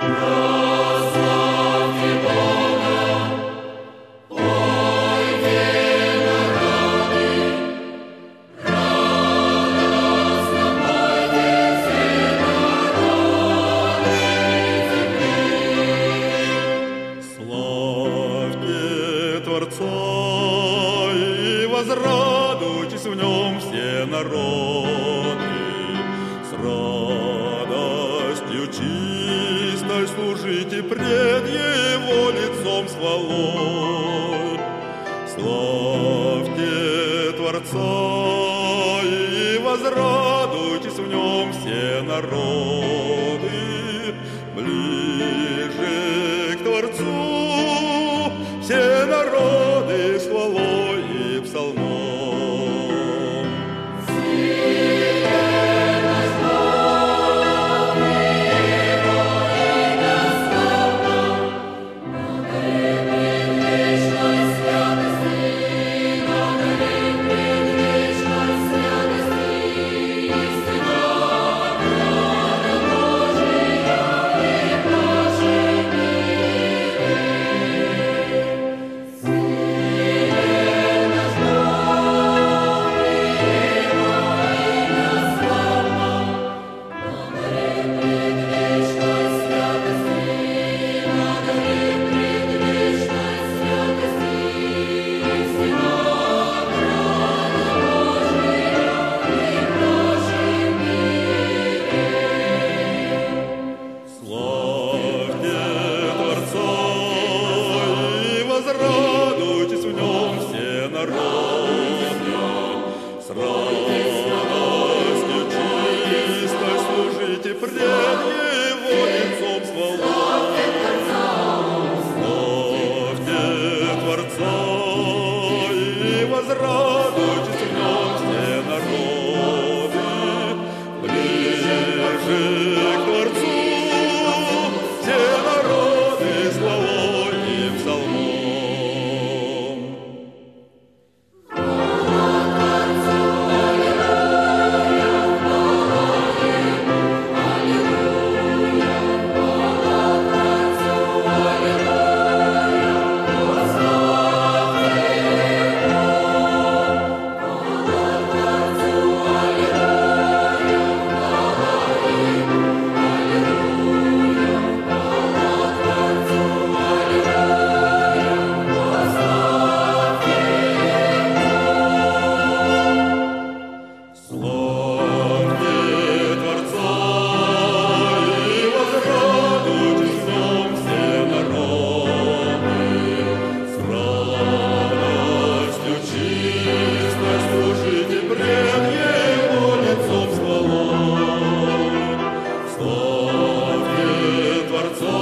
И возрадуйтесь в нем все народы, с радостью чистой служите пред Его лицом с хвалой. Славьте Творца и возрадуйтесь в нем все народы, ближе к Творцу все народы с хвалой и псалмом. Радуйтесь в нем все народы, с радостью чистой служите пред Его лицом с хвалой. Славьте Творца и возрадуйтесь в нем все народы, ближе к Творцу все народы с хвалой и псалмом. Творцом